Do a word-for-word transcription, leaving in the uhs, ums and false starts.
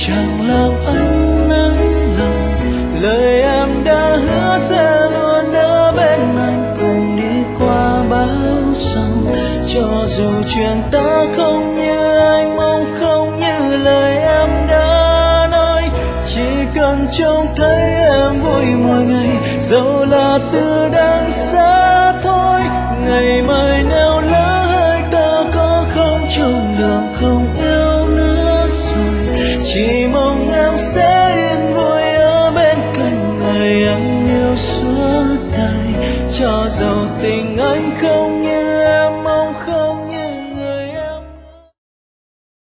chẳng làm anh nắng lòng. Lời em đã hứa sẽ luôn ở bên anh, cùng đi qua bão giông. Cho dù chuyện ta không như anh mong, không như lời em đã nói, chỉ cần trông thấy em vui mỗi ngày, dẫu là từ đằng xa thôi. Ngày mai nếu lỡ hai ta có không chung đường, không yêu nữa rồi, chỉ mong em sẽ yên vui ở bên cạnh người em yêu suốt đời. Cho dầu tình anh không